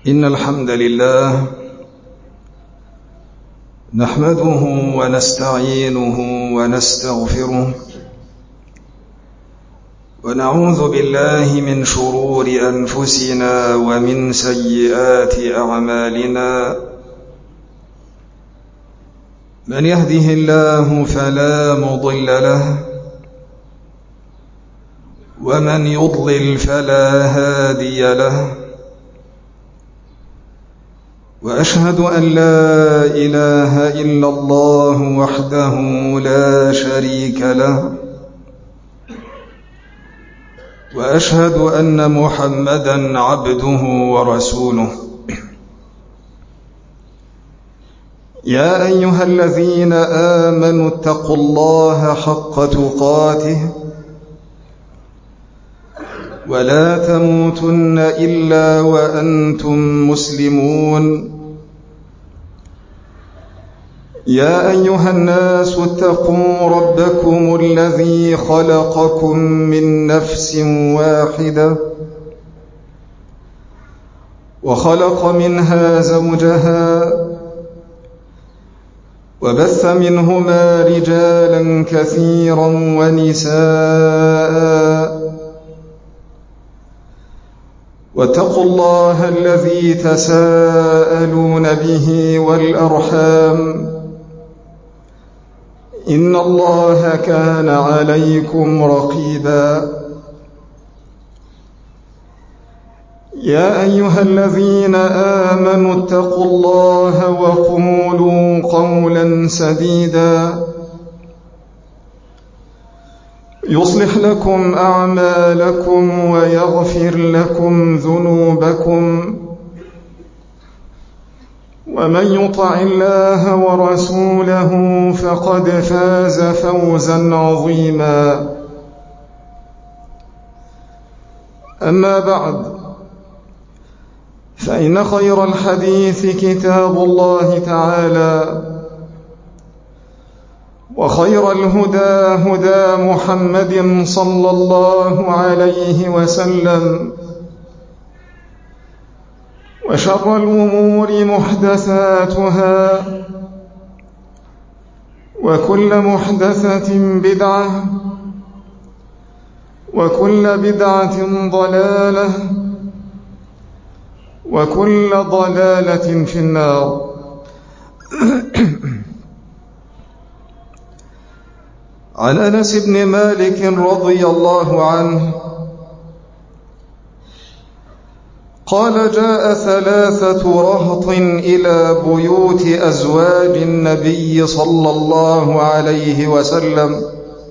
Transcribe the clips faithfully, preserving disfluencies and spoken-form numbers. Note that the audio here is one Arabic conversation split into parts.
إن الحمد لله نحمده ونستعينه ونستغفره ونعوذ بالله من شرور أنفسنا ومن سيئات أعمالنا. من يهده الله فلا مضل له ومن يضلل فلا هادي له، وأشهد أن لا إله إلا الله وحده لا شريك له، وأشهد أن محمدًا عبده ورسوله. يا أيها الذين آمنوا اتقوا الله حق تقاته ولا تموتن إلا وأنتم مسلمون. يا أيها الناس اتقوا ربكم الذي خلقكم من نفس واحدة وخلق منها زوجها وبث منهما رجالا كثيرا ونساء، واتقوا الله الذي تساءلون به والأرحام، إن الله كان عليكم رقيبا. يا أيها الذين آمنوا اتقوا الله وقولوا قولا سديدا يصلح لكم أعمالكم ويغفر لكم ذنوبكم، ومن يطع الله ورسوله فقد فاز فوزا عظيما. أما بعد، فإن خير الحديث كتاب الله تعالى، وخير الهدى هدى محمد صلى الله عليه وسلم، وشر الأمور محدثاتها، وكل محدثة بدعة، وكل بدعة ضلالة، وكل ضلالة في النار. عن أنس بن مالك رضي الله عنه قال: جاء ثلاثة رهط إلى بيوت أزواج النبي صلى الله عليه وسلم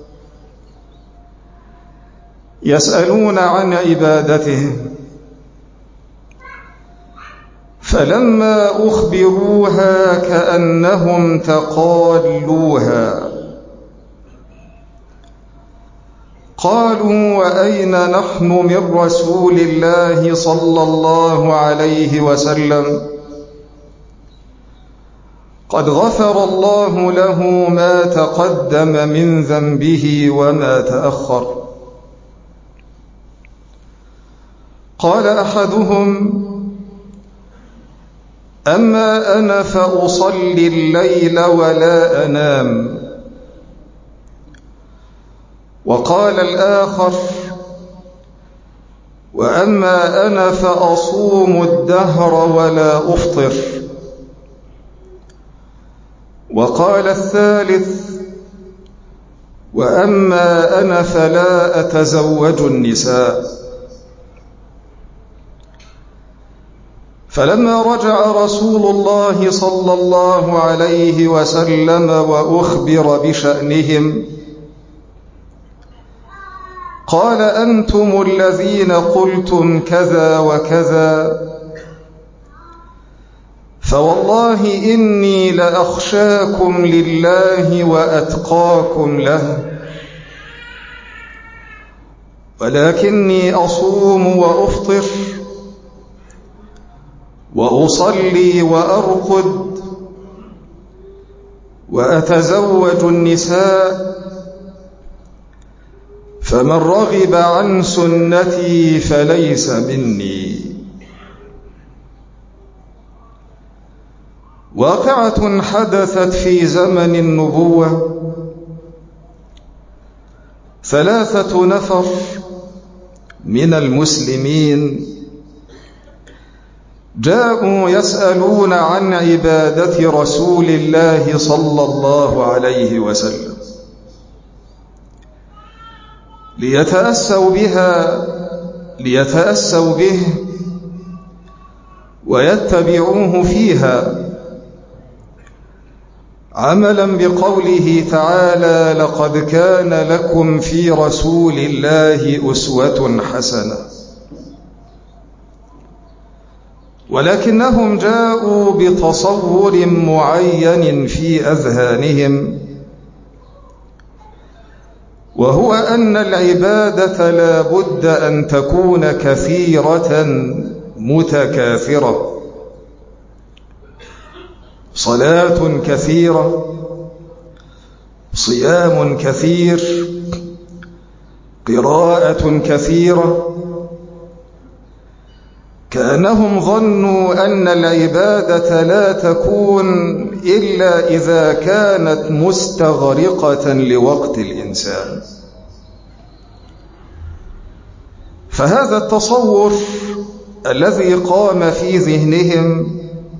يسألون عن عبادته، فلما أخبروها كأنهم تقالوها، قالوا: وأين نحن من رسول الله صلى الله عليه وسلم؟ قد غفر الله له ما تقدم من ذنبه وما تأخر. قال أحدهم: أما أنا فأصلي الليل ولا أنام. وقال الآخر: وأما أنا فأصوم الدهر ولا أفطر. وقال الثالث: وأما أنا فلا أتزوج النساء. فلما رجع رسول الله صلى الله عليه وسلم وأخبر بشأنهم قال: أنتم الذين قلتم كذا وكذا، فوالله إني لأخشاكم لله وأتقاكم له، ولكني أصوم وأفطر وأصلي وأرقد وأتزوج النساء، فمن رغب عن سنتي فليس مني. واقعة حدثت في زمن النبوة. ثلاثة نفر من المسلمين جاءوا يسألون عن عبادة رسول الله صلى الله عليه وسلم ليتأسوا بها ليتأسوا به ويتبعوه فيها، عملا بقوله تعالى: لقد كان لكم في رسول الله أسوة حسنة. ولكنهم جاءوا بتصور معين في أذهانهم، وهو أن العبادة لا بد أن تكون كثيرة متكاثرة، صلاة كثيرة، صيام كثير، قراءة كثيرة. كأنهم ظنوا أن العبادة لا تكون إلا إذا كانت مستغرقة لوقت الإنسان. فهذا التصور الذي قام في ذهنهم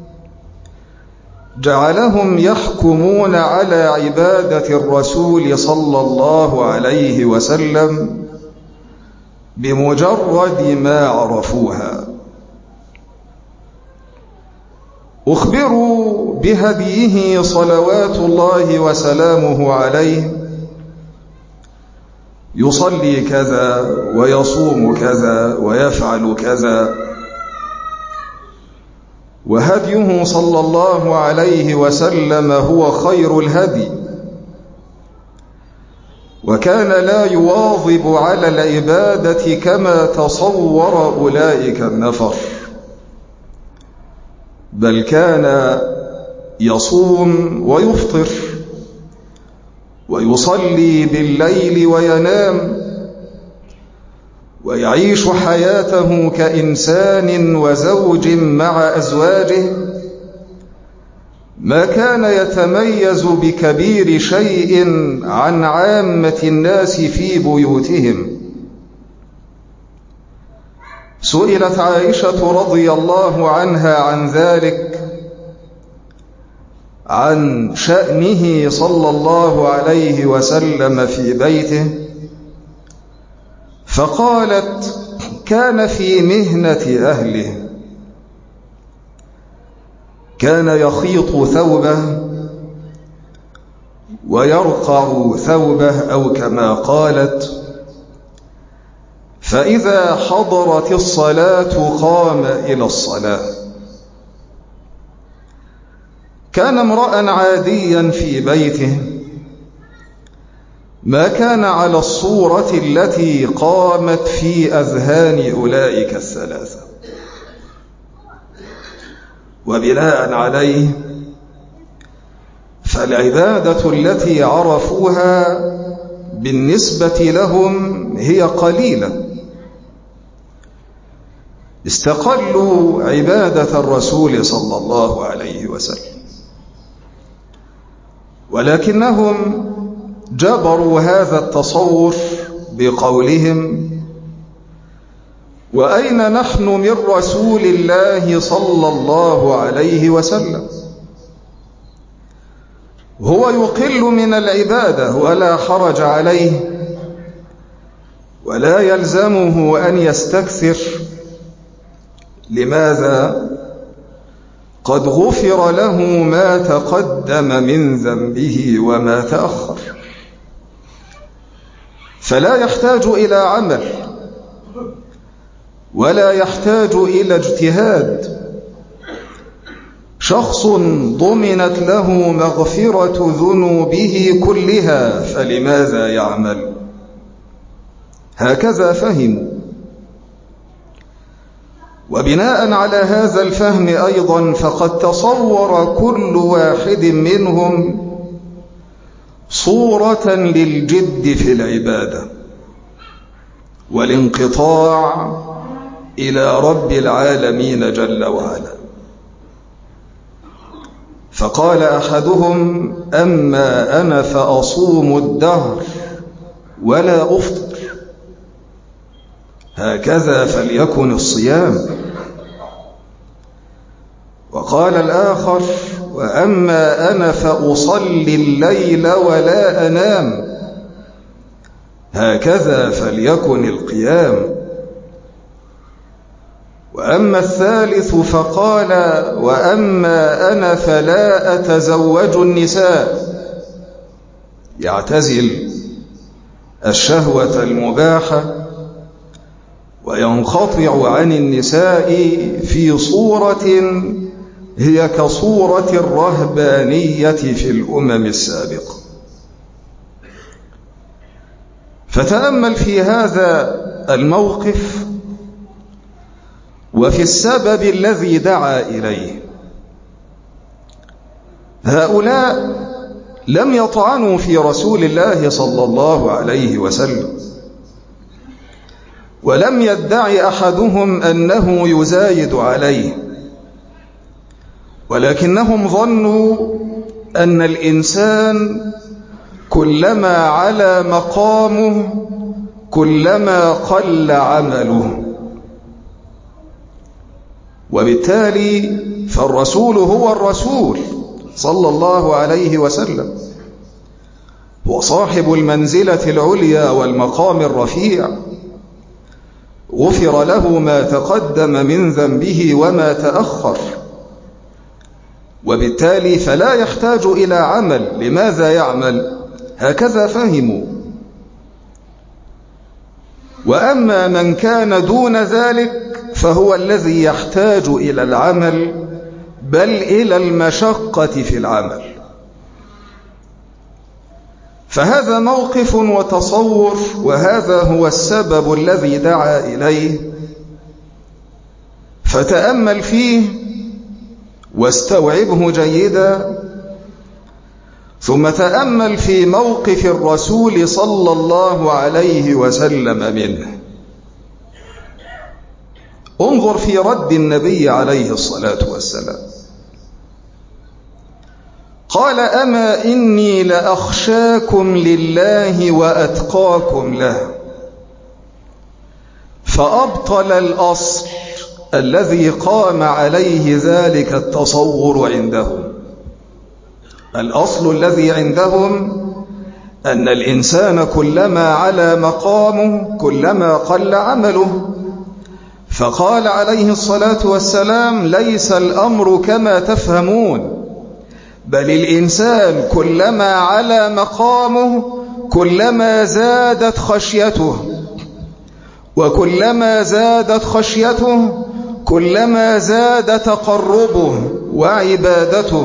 جعلهم يحكمون على عبادة الرسول صلى الله عليه وسلم بمجرد ما عرفوها. أخبروا بهديه صلوات الله وسلامه عليه، يصلي كذا ويصوم كذا ويفعل كذا، وهديه صلى الله عليه وسلم هو خير الهدي، وكان لا يواظب على العبادة كما تصور أولئك النفر، بل كان يصوم ويفطر ويصلي بالليل وينام ويعيش حياته كإنسان وزوج مع أزواجه، ما كان يتميز بكبير شيء عن عامة الناس في بيوتهم. سئلت عائشة رضي الله عنها عن ذلك، عن شأنه صلى الله عليه وسلم في بيته، فقالت: كان في مهنة أهله، كان يخيط ثوبه ويرقع ثوبه، أو كما قالت: فإذا حضرت الصلاة قام إلى الصلاة. كان امرأ عاديا في بيته، ما كان على الصورة التي قامت في أذهان أولئك الثلاثة، وبناء عليه فالعبادة التي عرفوها بالنسبة لهم هي قليلة. استقلوا عبادة الرسول صلى الله عليه وسلم، ولكنهم جبروا هذا التصور بقولهم: وأين نحن من رسول الله صلى الله عليه وسلم؟ هو يقل من العبادة ولا حرج عليه، ولا يلزمه أن يستكثر. لماذا؟ قد غفر له ما تقدم من ذنبه وما تأخر، فلا يحتاج إلى عمل ولا يحتاج إلى اجتهاد. شخص ضمنت له مغفرة ذنوبه كلها، فلماذا يعمل؟ هكذا فهموا. وبناء على هذا الفهم أيضا فقد تصور كل واحد منهم صورة للجد في العبادة والانقطاع إلى رب العالمين جل وعلا. فقال أحدهم: أما أنا فأصوم الدهر ولا أفطر، هكذا فليكن الصيام. وقال الآخر: وأما أنا فأصلي الليل ولا أنام، هكذا فليكن القيام. وأما الثالث فقال: وأما أنا فلا أتزوج النساء، يعتزل الشهوة المباحة وينقطع عن النساء في صورة هي كصورة الرهبانية في الأمم السابقة. فتأمل في هذا الموقف وفي السبب الذي دعا إليه. هؤلاء لم يطعنوا في رسول الله صلى الله عليه وسلم، ولم يدعي أحدهم أنه يزايد عليه، ولكنهم ظنوا أن الإنسان كلما علا مقامه كلما قل عمله، وبالتالي فالرسول هو الرسول صلى الله عليه وسلم، هو صاحب المنزلة العليا والمقام الرفيع، غفر له ما تقدم من ذنبه وما تأخر، وبالتالي فلا يحتاج إلى عمل. لماذا يعمل؟ هكذا فهموا. وأما من كان دون ذلك فهو الذي يحتاج إلى العمل، بل إلى المشقة في العمل. فهذا موقف وتصور، وهذا هو السبب الذي دعا إليه. فتأمل فيه واستوعبه جيدا، ثم تأمل في موقف الرسول صلى الله عليه وسلم منه. انظر في رد النبي عليه الصلاة والسلام. قال: أما إني لأخشاكم لله وأتقاكم له. فأبطل الأصل الذي قام عليه ذلك التصور عندهم. الأصل الذي عندهم أن الإنسان كلما علا مقامه كلما قل عمله. فقال عليه الصلاة والسلام: ليس الأمر كما تفهمون، بل الإنسان كلما علا مقامه كلما زادت خشيته، وكلما زادت خشيته كلما زاد تقربه وعبادته.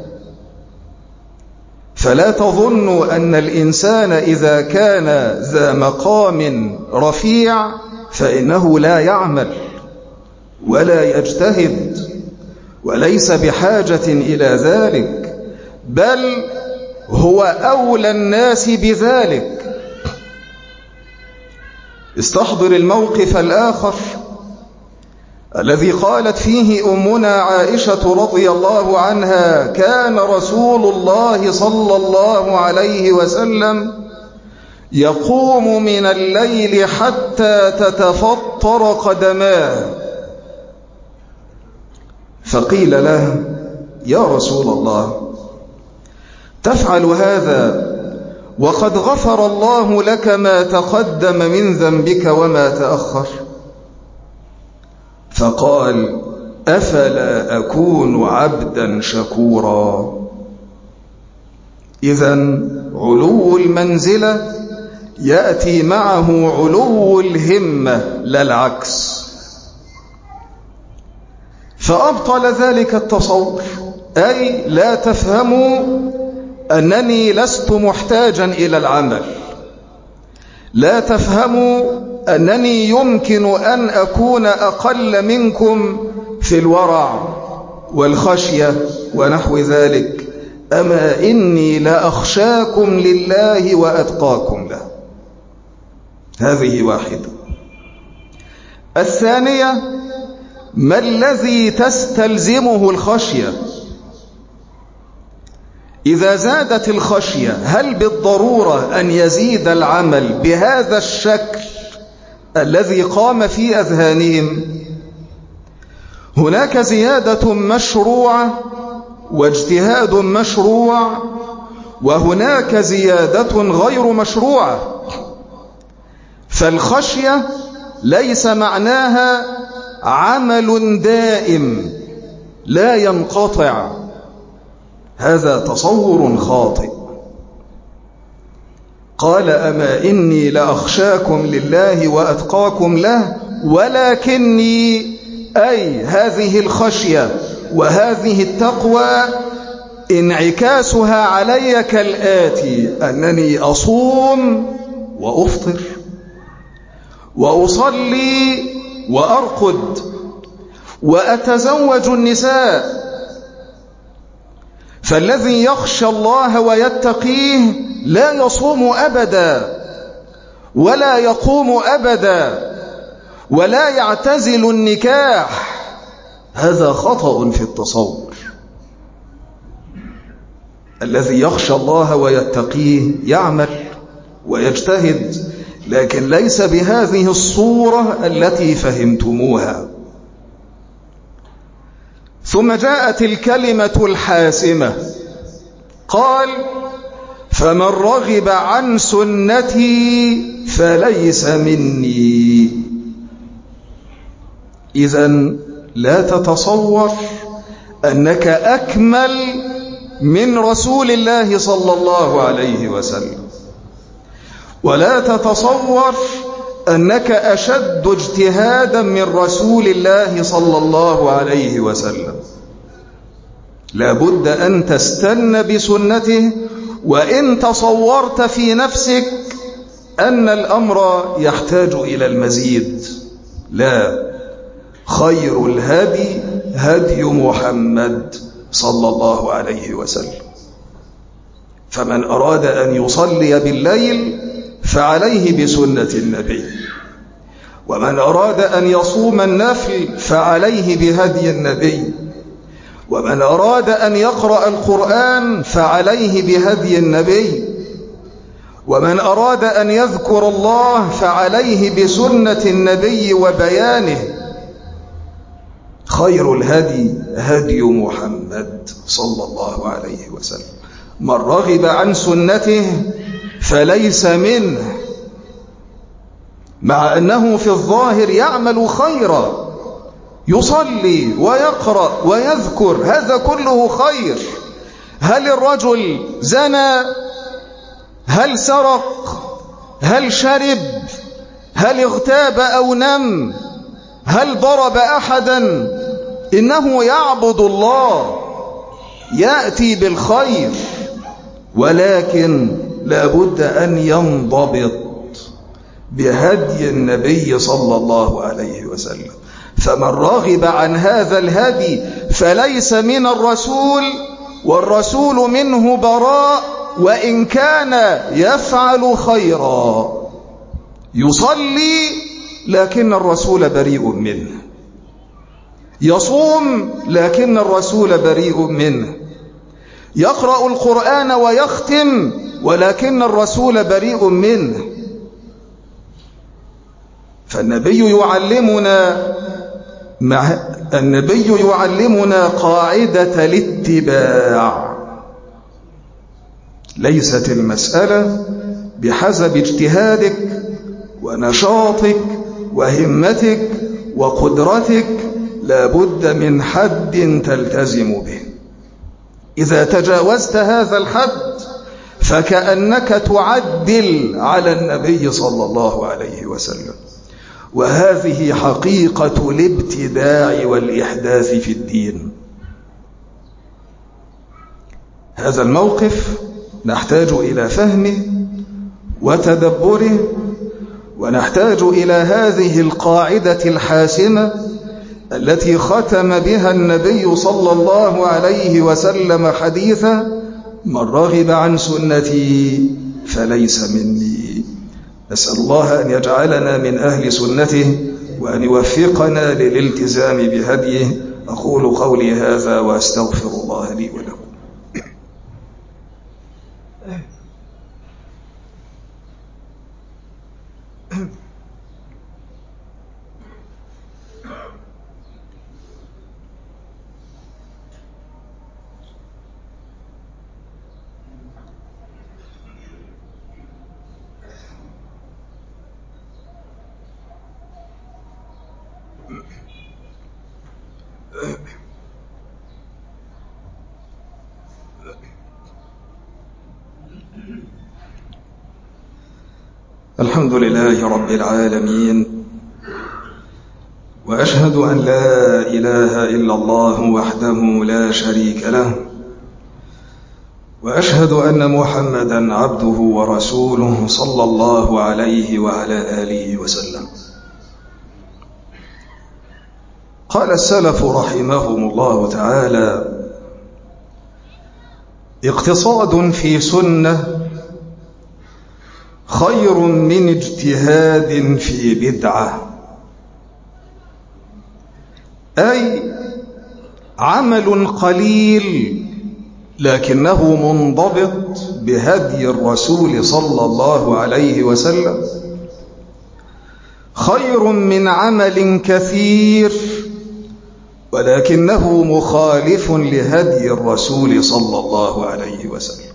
فلا تظنوا أن الإنسان إذا كان ذا مقام رفيع فإنه لا يعمل ولا يجتهد، وليس بحاجة إلى ذلك، بل هو أولى الناس بذلك. استحضر الموقف الآخر الذي قالت فيه أمنا عائشة رضي الله عنها: كان رسول الله صلى الله عليه وسلم يقوم من الليل حتى تتفطر قدماه. فقيل له: يا رسول الله، تفعل هذا وقد غفر الله لك ما تقدم من ذنبك وما تأخر؟ فقال: أفلا أكون عبدا شكورا؟ إذن علو المنزلة يأتي معه علو الهمة لا العكس. فأبطل ذلك التصور، أي لا تفهموا أنني لست محتاجا إلى العمل، لا تفهموا أنني يمكن أن أكون أقل منكم في الورع والخشية ونحو ذلك. أما إني لأخشاكم لله وأتقاكم له. هذه واحدة. الثانية: ما الذي تستلزمه الخشية؟ إذا زادت الخشية هل بالضرورة أن يزيد العمل بهذا الشكل الذي قام في أذهانهم؟ هناك زيادة مشروعة واجتهاد مشروع، وهناك زيادة غير مشروعة. فالخشية ليس معناها عمل دائم لا ينقطع، هذا تصور خاطئ. قال أما إني لأخشاكم لله وأتقاكم له ولكني، أي هذه الخشية وهذه التقوى انعكاسها علي كالآتي: أنني أصوم وأفطر وأصلي وأرقد وأتزوج النساء. فالذي يخشى الله ويتقيه لا يصوم أبدا ولا يقوم أبدا ولا يعتزل النكاح، هذا خطأ في التصور. الذي يخشى الله ويتقيه يعمل ويجتهد، لكن ليس بهذه الصورة التي فهمتموها. ثم جاءت الكلمة الحاسمة، قال فمن رغب عن سنتي فليس مني. إذن لا تتصور أنك أكمل من رسول الله صلى الله عليه وسلم، ولا تتصور أنك أشد اجتهادا من رسول الله صلى الله عليه وسلم. لا بد أن تستن بسنته، وإن تصورت في نفسك أن الأمر يحتاج إلى المزيد، لا، خير الهدي هدي محمد صلى الله عليه وسلم. فمن أراد أن يصلي بالليل فعليه بسنة النبي، ومن أراد أن يصوم النفل فعليه بهدي النبي، ومن أراد أن يقرأ القرآن فعليه بهدي النبي، ومن أراد أن يذكر الله فعليه بسنة النبي وبيانه. خير الهدي هدي محمد صلى الله عليه وسلم. من رغب عن سنته فليس منه، مع أنه في الظاهر يعمل خيرا، يصلي ويقرأ ويذكر، هذا كله خير. هل الرجل زنى؟ هل سرق؟ هل شرب؟ هل اغتاب أو نم؟ هل ضرب أحدا؟ إنه يعبد الله، يأتي بالخير، ولكن لا بد أن ينضبط بهدي النبي صلى الله عليه وسلم. فمن رغب عن هذا الهدي فليس من الرسول، والرسول منه براء، وإن كان يفعل خيرا. يصلي لكن الرسول بريء منه، يصوم لكن الرسول بريء منه، يقرأ القرآن ويختم ولكن الرسول بريء منه. فالنبي يعلمنا مع النبي يعلمنا قاعدة الاتباع. ليست المسألة بحسب اجتهادك ونشاطك وهمتك وقدرتك، لا بد من حد تلتزم به. إذا تجاوزت هذا الحد فكأنك تعدل على النبي صلى الله عليه وسلم، وهذه حقيقة الابتداع والإحداث في الدين. هذا الموقف نحتاج إلى فهمه وتدبره، ونحتاج إلى هذه القاعدة الحاسمة التي ختم بها النبي صلى الله عليه وسلم حديثه: من رغب عن سنتي فليس مني. نسأل الله أن يجعلنا من أهل سنته وأن يوفقنا للالتزام بهديه. أقول قولي هذا وأستغفر الله لي ولكم. الحمد لله رب العالمين، وأشهد أن لا إله إلا الله وحده لا شريك له، وأشهد أن محمدًا عبده ورسوله صلى الله عليه وعلى آله وسلم. قال السلف رحمهم الله تعالى: اقتصاد في سنة خير من اجتهاد في بدعة. أي عمل قليل لكنه منضبط بهدي الرسول صلى الله عليه وسلم خير من عمل كثير ولكنه مخالف لهدي الرسول صلى الله عليه وسلم.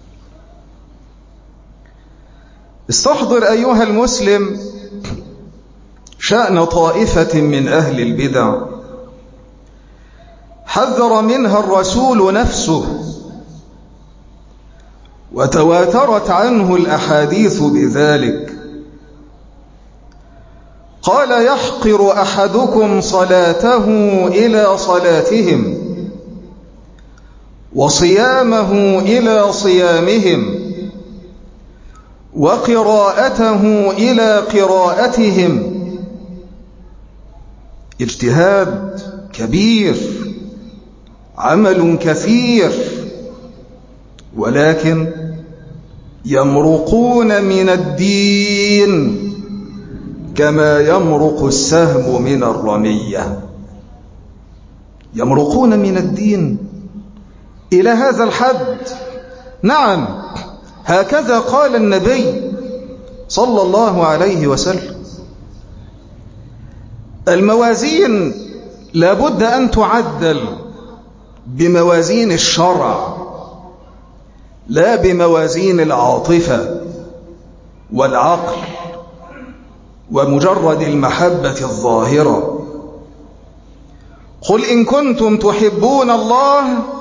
استحضر أيها المسلم شأن طائفة من أهل البدع حذر منها الرسول نفسه، وتواترت عنه الأحاديث بذلك. قال: يحقر أحدكم صلاته إلى صلاتهم وصيامه إلى صيامهم وقراءته إلى قراءتهم. اجتهاد كبير، عمل كثير، ولكن يمرقون من الدين كما يمرق السهم من الرمية. يمرقون من الدين إلى هذا الحد. نعم، هكذا قال النبي صلى الله عليه وسلم. الموازين لابد أن تعدل بموازين الشرع لا بموازين العاطفة والعقل ومجرد المحبة الظاهرة. قل إن كنتم تحبون الله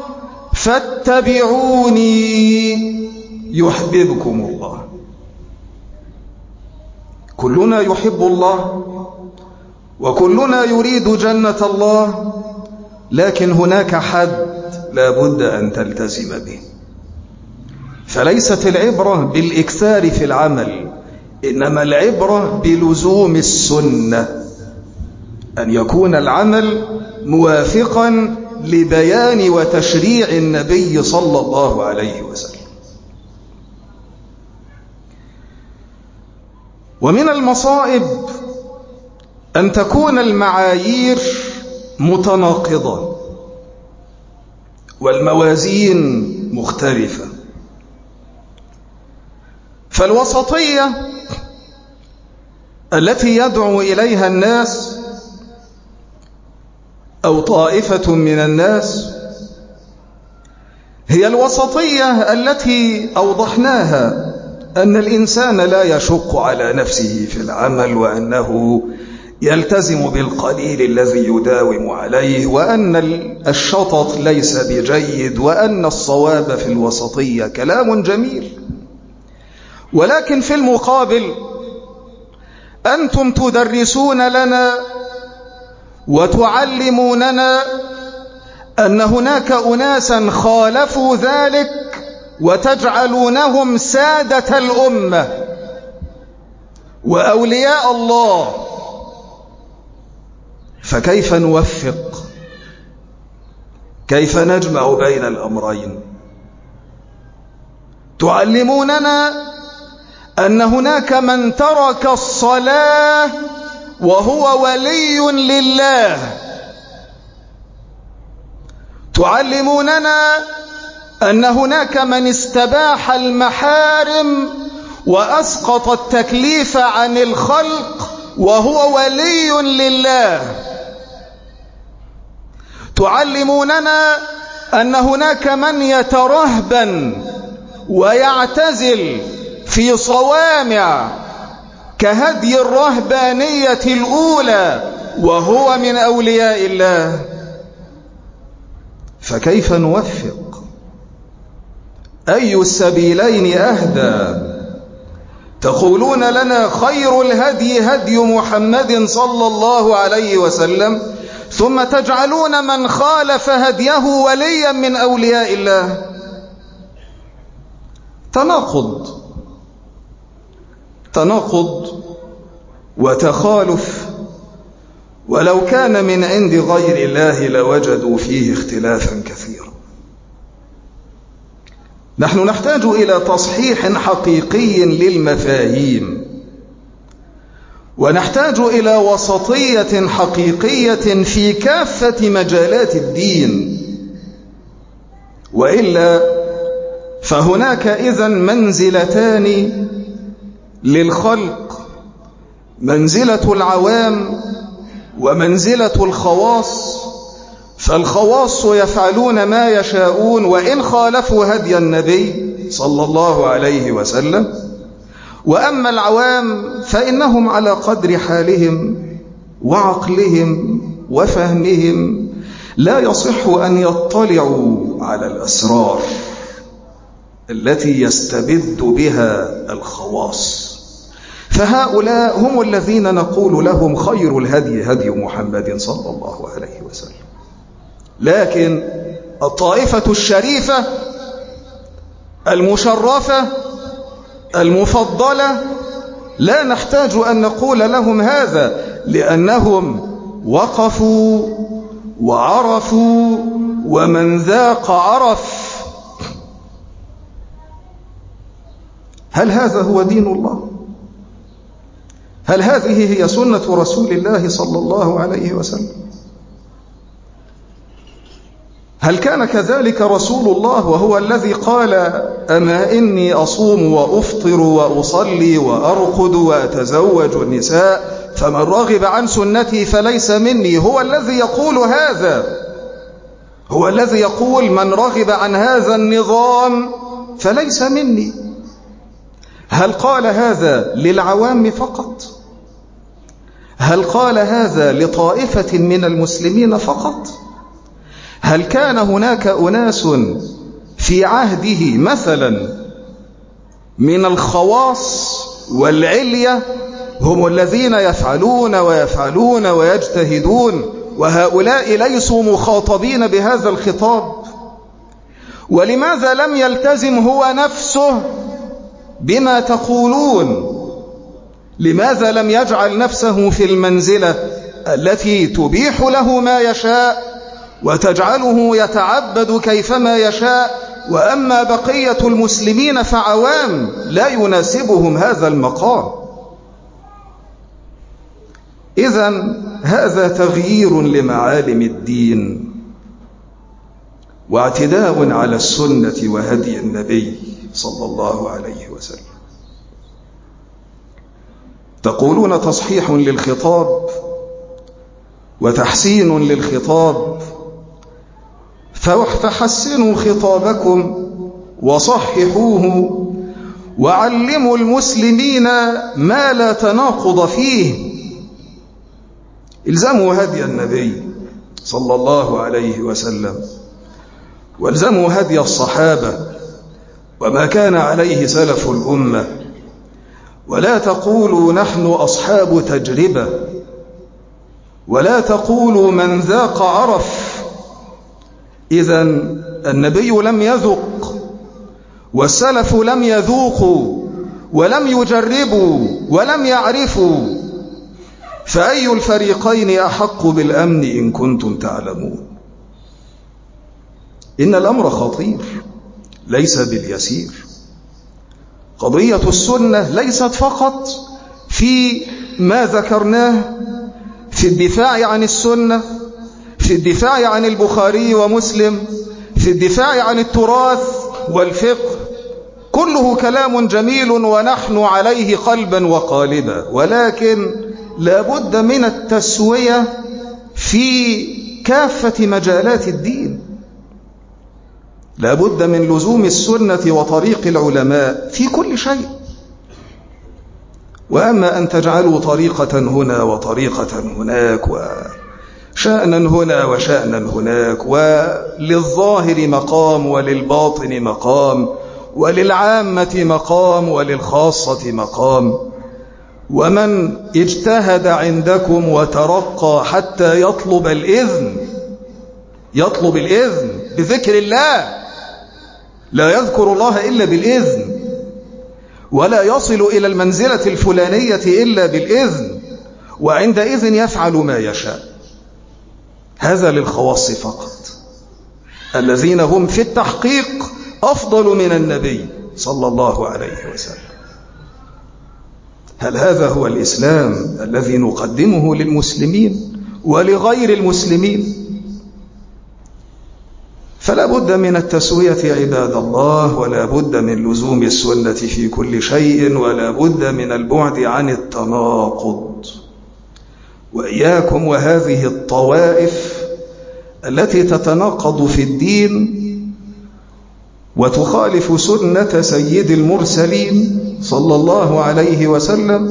فاتبعوني يحببكم الله. كلنا يحب الله وكلنا يريد جنة الله، لكن هناك حد لا بد أن تلتزم به. فليست العبرة بالإكثار في العمل، إنما العبرة بلزوم السنة، أن يكون العمل موافقا لبيان وتشريع النبي صلى الله عليه وسلم. ومن المصائب أن تكون المعايير متناقضة والموازين مختلفة. فالوسطية التي يدعو إليها الناس أو طائفة من الناس هي الوسطية التي أوضحناها، أن الإنسان لا يشق على نفسه في العمل، وأنه يلتزم بالقليل الذي يداوم عليه، وأن الشطط ليس بجيد، وأن الصواب في الوسطية. كلام جميل، ولكن في المقابل أنتم تدرسون لنا وتعلموننا أن هناك أناسا خالفوا ذلك وتجعلونهم سادة الأمة وأولياء الله. فكيف نوفق؟ كيف نجمع بين الأمرين؟ تعلموننا أن هناك من ترك الصلاة وهو ولي لله. تعلموننا أن هناك من استباح المحارم وأسقط التكليف عن الخلق وهو ولي لله. تعلموننا أن هناك من يترهبن ويعتزل في صوامع كهدي الرهبانية الأولى وهو من أولياء الله. فكيف نوفق؟ أي السبيلين أهدى؟ تقولون لنا خير الهدي هدي محمد صلى الله عليه وسلم، ثم تجعلون من خالف هديه وليا من أولياء الله. تناقض تناقض وتخالف، ولو كان من عند غير الله لوجدوا فيه اختلافا كثيرا. نحن نحتاج إلى تصحيح حقيقي للمفاهيم، ونحتاج إلى وسطية حقيقية في كافة مجالات الدين، وإلا فهناك إذن منزلتان للخلق: منزلة العوام ومنزلة الخواص. فالخواص يفعلون ما يشاءون وإن خالفوا هدي النبي صلى الله عليه وسلم، وأما العوام فإنهم على قدر حالهم وعقلهم وفهمهم لا يصح أن يطلعوا على الأسرار التي يستبد بها الخواص. فهؤلاء هم الذين نقول لهم خير الهدي هدي محمد صلى الله عليه وسلم. لكن الطائفة الشريفة المشرفة المفضلة لا نحتاج أن نقول لهم هذا، لأنهم وقفوا وعرفوا، ومن ذاق عرف. هل هذا هو دين الله؟ هل هذه هي سنة رسول الله صلى الله عليه وسلم؟ هل كان كذلك رسول الله وهو الذي قال: أما إني أصوم وأفطر وأصلي وأرقد وأتزوج النساء فمن رغب عن سنتي فليس مني؟ هو الذي يقول هذا، هو الذي يقول: من رغب عن هذا النظام فليس مني. هل قال هذا للعوام فقط؟ هل قال هذا لطائفة من المسلمين فقط؟ هل كان هناك أناس في عهده مثلا من الخواص والعلية هم الذين يفعلون ويفعلون ويجتهدون، وهؤلاء ليسوا مخاطبين بهذا الخطاب؟ ولماذا لم يلتزم هو نفسه بما تقولون؟ لماذا لم يجعل نفسه في المنزلة التي تبيح له ما يشاء وتجعله يتعبد كيفما يشاء، وأما بقية المسلمين فعوام لا يناسبهم هذا المقام؟ إذن هذا تغيير لمعالم الدين واعتداء على السنة وهدي النبي صلى الله عليه وسلم. تقولون تصحيح للخطاب وتحسين للخطاب، فحسنوا خطابكم وصححوه وعلموا المسلمين ما لا تناقض فيه. الزموا هدي النبي صلى الله عليه وسلم، والزموا هدي الصحابة وما كان عليه سلف الأمة، ولا تقولوا نحن أصحاب تجربة، ولا تقولوا من ذاق عرف. إذن النبي لم يذق، والسلف لم يذوقوا ولم يجربوا ولم يعرفوا، فأي الفريقين أحق بالأمن إن كنتم تعلمون؟ إن الأمر خطير ليس باليسير. قضية السنة ليست فقط في ما ذكرناه في الدفاع عن السنة، في الدفاع عن البخاري ومسلم، في الدفاع عن التراث والفقه كله كلام جميل ونحن عليه قلبا وقالبا، ولكن لا بد من التسوية في كافة مجالات الدين. لا بد من لزوم السنة وطريق العلماء في كل شيء. وأما أن تجعلوا طريقة هنا وطريقة هناك وشأنا هنا وشأنا هناك، وللظاهر مقام وللباطن مقام وللعامة مقام وللخاصة مقام، ومن اجتهد عندكم وترقى حتى يطلب الإذن يطلب الإذن بذكر الله، لا يذكر الله إلا بالإذن، ولا يصل إلى المنزلة الفلانية إلا بالإذن، وعندئذ يفعل ما يشاء. هذا للخواص فقط، الذين هم في التحقيق أفضل من النبي صلى الله عليه وسلم. هل هذا هو الإسلام الذي نقدمه للمسلمين ولغير المسلمين؟ فلا بد من التسوية عباد الله، ولا بد من لزوم السنة في كل شيء، ولا بد من البعد عن التناقض. وإياكم وهذه الطوائف التي تتناقض في الدين وتخالف سنة سيد المرسلين صلى الله عليه وسلم،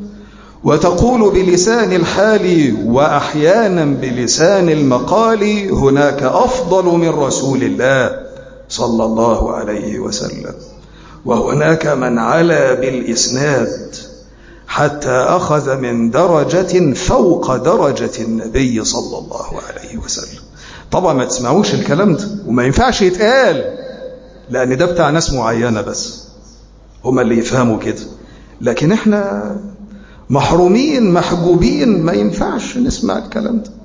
وتقول بلسان الحال وأحيانا بلسان المقال هناك أفضل من رسول الله صلى الله عليه وسلم، وهناك من علا بالإسناد حتى أخذ من درجة فوق درجة النبي صلى الله عليه وسلم. طبعا ما تسمعوش الكلام ده، وما ينفعش يتقال، لأن ده بتاع ناس معينة بس هم اللي يفهموا كده، لكن احنا محرومين محجوبين، ما ينفعش نسمع الكلام ده.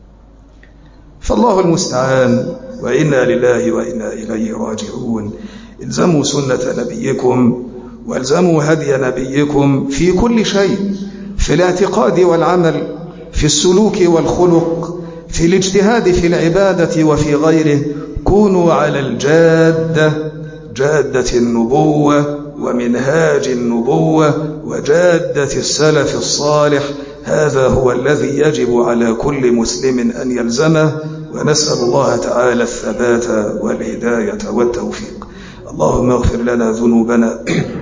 فالله المستعان، وإنا لله وإنا إليه راجعون. الزموا سنة نبيكم والزموا هدي نبيكم في كل شيء، في الاعتقاد والعمل، في السلوك والخلق، في الاجتهاد في العبادة وفي غيره. كونوا على الجادة، جادة النبوة ومنهاج النبوة وجادة السلف الصالح. هذا هو الذي يجب على كل مسلم أن يلزمه، ونسأل الله تعالى الثبات والهداية والتوفيق. اللهم اغفر لنا ذنوبنا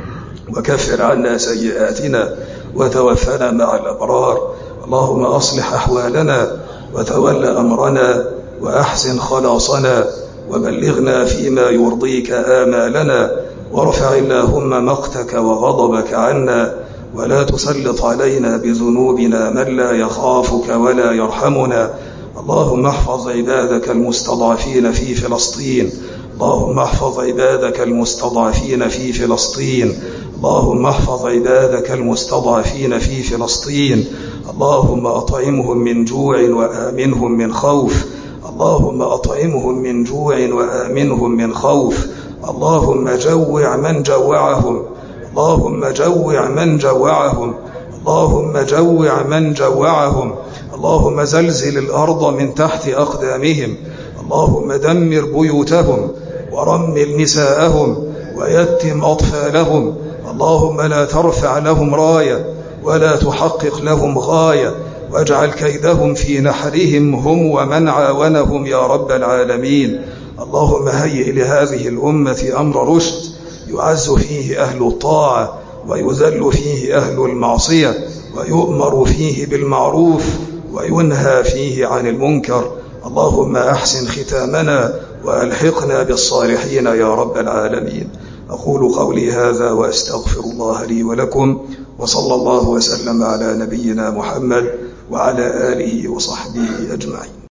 وكفر عنا سيئاتنا وتوفنا مع الأبرار. اللهم أصلح أحوالنا وتولى أمرنا وأحسن خلاصنا وبلغنا فيما يرضيك آمالنا، وارفع اللهم مقتك وغضبك عنا، ولا تسلط علينا بذنوبنا من لا يخافك ولا يرحمنا. اللهم احفظ عبادك المستضعفين في فلسطين، اللهم احفظ عبادك المستضعفين في فلسطين، اللهم احفظ عبادك المستضعفين في فلسطين. اللهم أطعمهم من جوع وآمنهم من خوف، اللهم أطعمهم من جوع وآمنهم من خوف. اللهم جوع من جوعهم، اللهم جوع من جوعهم، اللهم جوع من جوعهم. اللهم زلزل الأرض من تحت أقدامهم، اللهم دمر بيوتهم ورمل نساءهم ويتم أطفالهم. اللهم لا ترفع لهم راية ولا تحقق لهم غاية، واجعل كيدهم في نحرهم هم ومن عاونهم يا رب العالمين. اللهم هيئ لهذه الأمة أمر رشد يعز فيه أهل الطاعة ويذل فيه أهل المعصية، ويؤمر فيه بالمعروف وينهى فيه عن المنكر. اللهم أحسن ختامنا وألحقنا بالصالحين يا رب العالمين. أقول قولي هذا وأستغفر الله لي ولكم، وصلى الله وسلم على نبينا محمد وعلى آله وصحبه أجمعين.